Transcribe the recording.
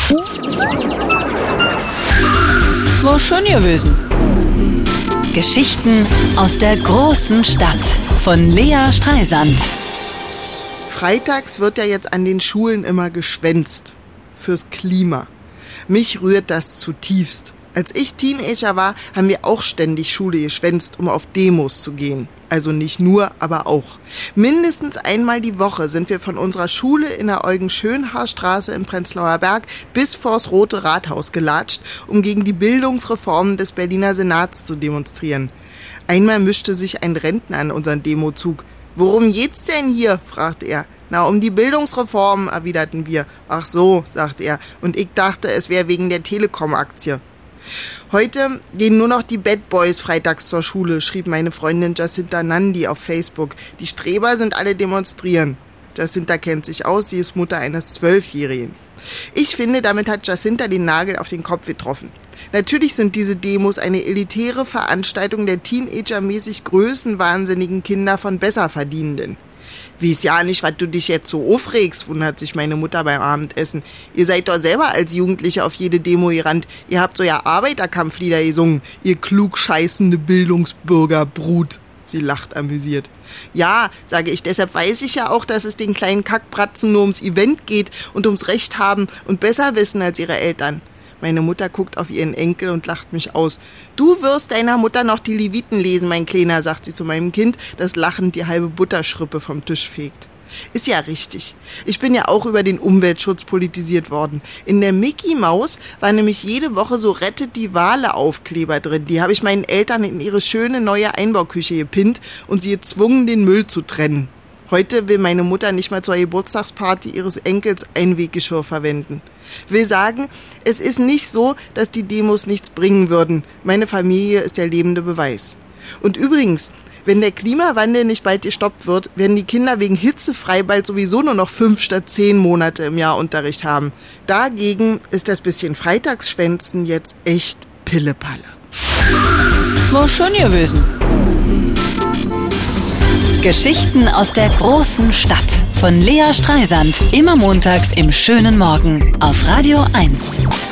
War schön gewesen. Geschichten aus der großen Stadt von Lea Streisand. Freitags wird ja jetzt an den Schulen immer geschwänzt. Fürs Klima. Mich rührt das zutiefst. Als ich Teenager war, haben wir auch ständig Schule geschwänzt, um auf Demos zu gehen. Also nicht nur, aber auch. Mindestens einmal die Woche sind wir von unserer Schule in der Eugen-Schönhaar-Straße in Prenzlauer Berg bis vors Rote Rathaus gelatscht, um gegen die Bildungsreformen des Berliner Senats zu demonstrieren. Einmal mischte sich ein Rentner an unseren Demozug. »Worum geht's denn hier?« fragte er. »Na, um die Bildungsreformen«, erwiderten wir. »Ach so«, sagte er, und ich dachte, es wäre wegen der Telekom-Aktie. Heute gehen nur noch die Bad Boys freitags zur Schule, schrieb meine Freundin Jacinta Nandi auf Facebook. Die Streber sind alle demonstrieren. Jacinta kennt sich aus, sie ist Mutter eines 12-Jährigen. Ich finde, damit hat Jacinta den Nagel auf den Kopf getroffen. Natürlich sind diese Demos eine elitäre Veranstaltung der teenagermäßig größenwahnsinnigen Kinder von Besserverdienenden. Weiß ja nicht, was du dich jetzt so aufregst, wundert sich meine Mutter beim Abendessen. Ihr seid doch selber als Jugendliche auf jede Demo gerannt. Ihr habt so ja Arbeiterkampflieder gesungen, ihr klugscheißende Bildungsbürgerbrut. Sie lacht amüsiert. Ja, sage ich, deshalb weiß ich ja auch, dass es den kleinen Kackbratzen nur ums Event geht und ums Recht haben und besser wissen als ihre Eltern. Meine Mutter guckt auf ihren Enkel und lacht mich aus. Du wirst deiner Mutter noch die Leviten lesen, mein Kleiner, sagt sie zu meinem Kind, das lachend die halbe Butterschrippe vom Tisch fegt. Ist ja richtig. Ich bin ja auch über den Umweltschutz politisiert worden. In der Mickey Maus war nämlich jede Woche so Rettet die Wale Aufkleber drin. Die habe ich meinen Eltern in ihre schöne neue Einbauküche gepinnt und sie gezwungen, den Müll zu trennen. Heute will meine Mutter nicht mal zur Geburtstagsparty ihres Enkels Einweggeschirr verwenden. Will sagen, es ist nicht so, dass die Demos nichts bringen würden. Meine Familie ist der lebende Beweis. Und übrigens, wenn der Klimawandel nicht bald gestoppt wird, werden die Kinder wegen hitzefrei bald sowieso nur noch 5 statt 10 Monate im Jahr Unterricht haben. Dagegen ist das bisschen Freitagsschwänzen jetzt echt Pillepalle. War schön gewesen. Geschichten aus der großen Stadt von Lea Streisand. Immer montags im schönen Morgen auf Radio 1.